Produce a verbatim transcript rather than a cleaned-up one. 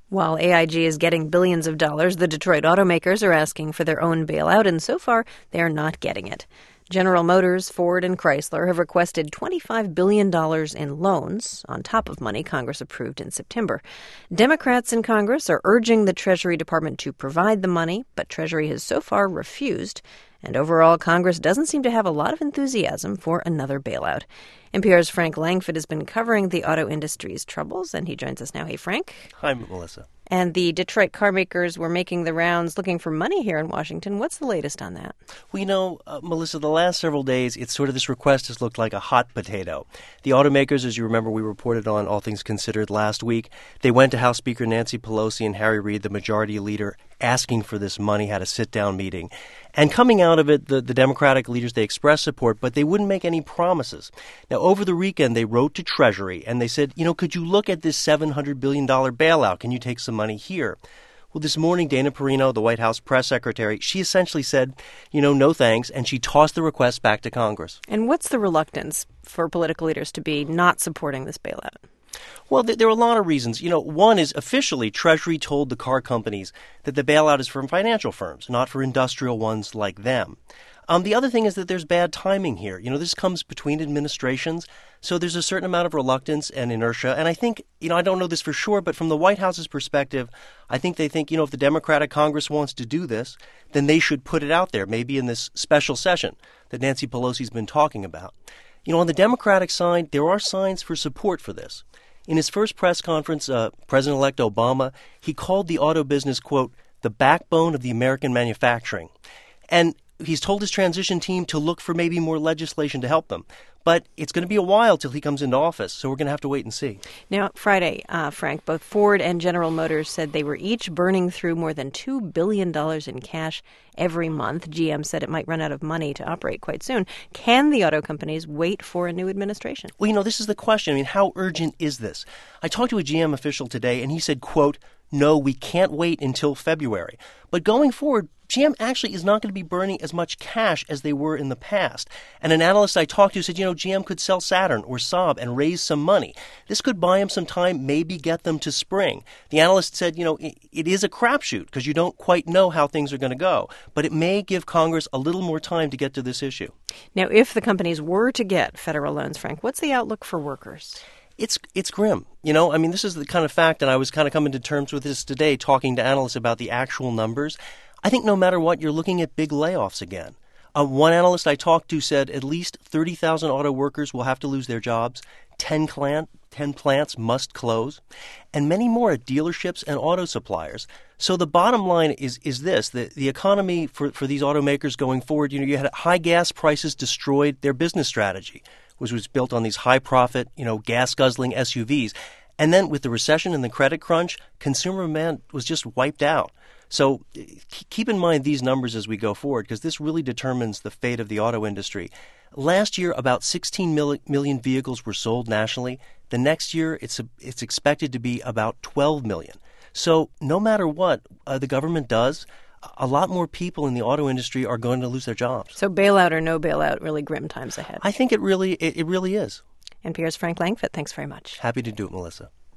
While A I G is getting billions of dollars, the Detroit automakers are asking for their own bailout, and so far, they are not getting it. General Motors, Ford, and Chrysler have requested twenty-five billion dollars in loans, on top of money Congress approved in September. Democrats in Congress are urging the Treasury Department to provide the money, but Treasury has so far refused. And overall, Congress doesn't seem to have a lot of enthusiasm for another bailout. N P R's Frank Langfitt has been covering the auto industry's troubles, and he joins us now. Hey, Frank. Hi, Melissa. And the Detroit car makers were making the rounds looking for money here in Washington. What's the latest on that? Well, you know, uh, Melissa, the last several days, it's sort of this request has looked like a hot potato. The automakers, as you remember, we reported on All Things Considered last week. They went to House Speaker Nancy Pelosi and Harry Reid, the majority leader, asking for this money, had a sit-down meeting. And coming out of it, the, the Democratic leaders, they expressed support, but they wouldn't make any promises. Now, over the weekend, they wrote to Treasury, and they said, you know, could you look at this seven hundred billion dollars bailout? Can you take some money here? Well, this morning, Dana Perino, the White House press secretary, she essentially said, you know, no thanks, and she tossed the request back to Congress. And what's the reluctance for political leaders to be not supporting this bailout? Well, th- there are a lot of reasons. You know, one is officially Treasury told the car companies that the bailout is from financial firms, not for industrial ones like them. Um, the other thing is that there's bad timing here. You know, this comes between administrations, so there's a certain amount of reluctance and inertia. And I think, you know, I don't know this for sure, but from the White House's perspective, I think they think, you know, if the Democratic Congress wants to do this, then they should put it out there, maybe in this special session that Nancy Pelosi's been talking about. You know, on the Democratic side, there are signs for support for this. In his first press conference, uh, President-elect Obama, he called the auto business, quote, the backbone of the American manufacturing. And he's told his transition team to look for maybe more legislation to help them. But it's going to be a while till he comes into office, so we're going to have to wait and see. Now, Friday, uh, Frank, both Ford and General Motors said they were each burning through more than two billion dollars in cash every month. G M said it might run out of money to operate quite soon. Can the auto companies wait for a new administration? Well, you know, this is the question. I mean, how urgent is this? I talked to a G M official today, and he said, quote, no, we can't wait until February. But going forward, G M actually is not going to be burning as much cash as they were in the past. And an analyst I talked to said, you know, G M could sell Saturn or Saab and raise some money. This could buy them some time, maybe get them to spring. The analyst said, you know, it, it is a crapshoot because you don't quite know how things are going to go. But it may give Congress a little more time to get to this issue. Now, if the companies were to get federal loans, Frank, what's the outlook for workers? It's it's grim. You know, I mean, this is the kind of fact, and I was kind of coming to terms with this today, talking to analysts about the actual numbers. I think no matter what, you're looking at big layoffs again. Uh, one analyst I talked to said at least thirty thousand auto workers will have to lose their jobs, ten, plant, ten plants must close, and many more at dealerships and auto suppliers. So the bottom line is is this, the, the economy for, for these automakers going forward, you know, you had high gas prices destroyed their business strategy, which was built on these high-profit, you know, gas-guzzling S U Vs. And then with the recession and the credit crunch, consumer demand was just wiped out. So keep in mind these numbers as we go forward, because this really determines the fate of the auto industry. Last year, about sixteen million vehicles were sold nationally. The next year, it's a, it's expected to be about twelve million. So no matter what uh, the government does, a lot more people in the auto industry are going to lose their jobs. So bailout or no bailout, really grim times ahead. I think it really it, it really is. N P R's Frank Langfitt, thanks very much. Happy to do it, Melissa.